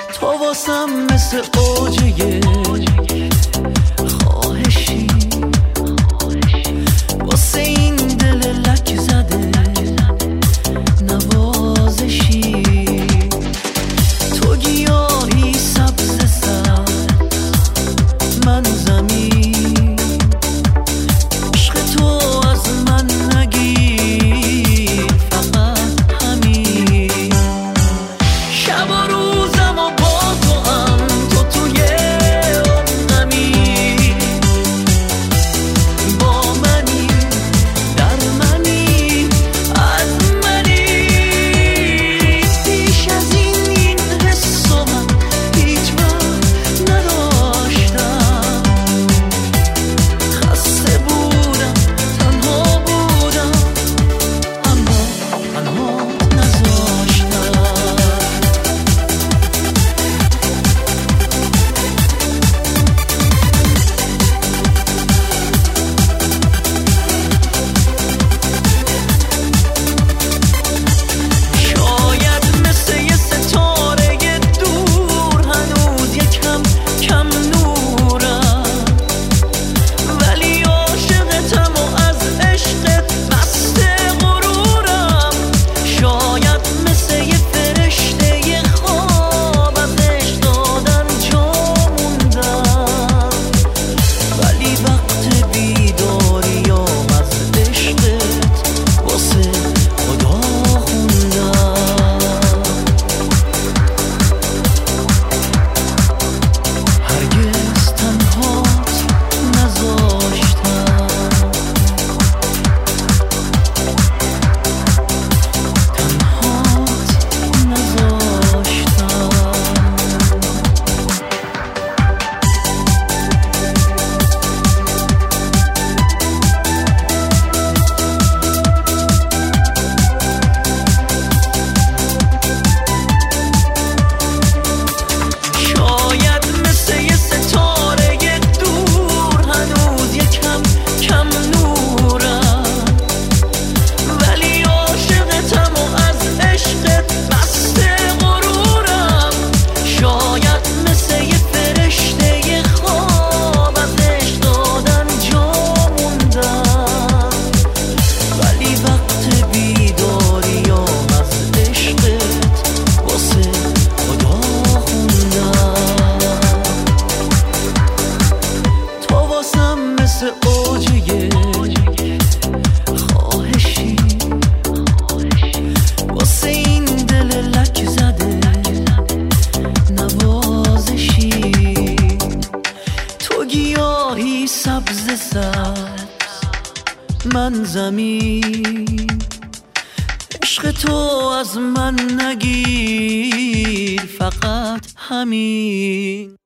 تو واسم مثل اوجه خواهشی، واسه این دل لک زده نوازشی. تو گیاهی سبز سبز، من زمین، عشق تو از من نگیر فقط همین. شب و روزم و با تو هم، تو توی عمقمی، با منی، در منی، از منی. پیش از این حس و من هیچ وقت نداشتم. خسته بودم، تنها بودم، اما تنها نذاشتم. شاید مثل یه ستاره دور هنوز یکم کم نورم، ولی عاشقتم و از عشقت مست غرورم. شاید مثل یه فرشته خواب از عشق دادن جا موندم، ولی وقت بیداریام از عشقت واسه خدا خوندم. هرگز تنهات نذاشتم، تنهات نذاشتم. شاید مثل یه ستاره دور هنوز یکم کم نورم، ولی عاشقتم و از عشقت مست غرورم. شاید مثل یه فرشته خواب از عشق دادن جا موندم، ولی وقت بیداریام از عشقت واسه خدا خوندم. تو واسم مثل اوجه خواهشی، واسه این دل لک زده نوازشی. تو گیاهی سبز سبز، من زمین، عشق تو از من نگیر فقط همین.